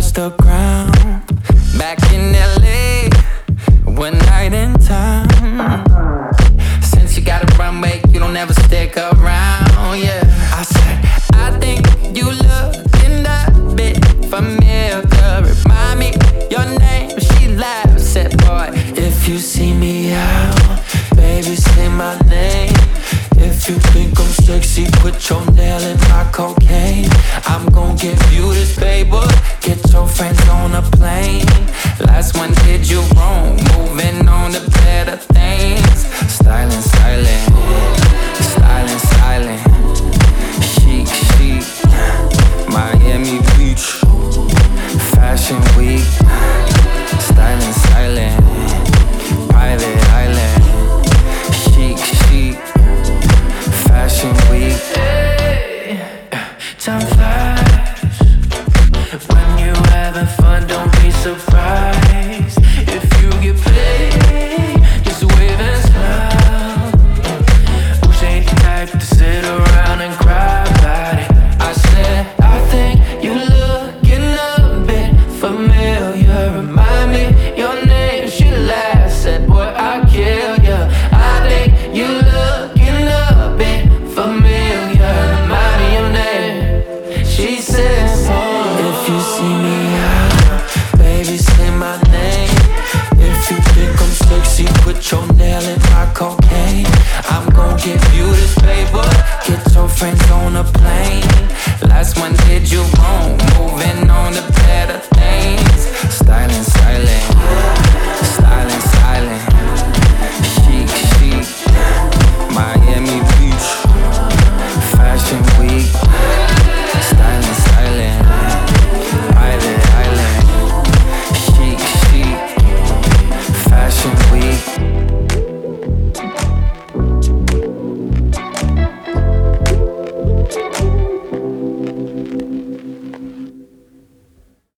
touch the ground. Back in LA, one night in time. Since you got a runway, you don't ever stick around, yeah. I said, I think you looking a bit familiar. Remind me your name. She laughed, said, boy, if you see me out, baby, say my name. If you think I'm sexy, put your nail in my cocaine. I'm gon' give you this paper. Get your friends on a plane. Last one did you wrong. Moving on to better things. Styling, styling. Styling, styling. Chic, chic. Miami Beach. Fashion week. Styling, styling. Private island. Chic, chic. Fashion week. Hey, time flies. When you having fun, don't be surprised if you get paid. Just wave and smile. Who's ain't the type to sit around and cry about it? I said, I think you looking a bit familiar. Remind me your name. She laughed, said, boy, I'll kill ya. I think you looking a bit familiar. Remind me your name. She said, if you see me out, baby, say my name. If you think I'm sexy, put your nail in my cocaine. I'm gon' give you this paper. Get your friends on a plane. Last one did you wrong. Moving on to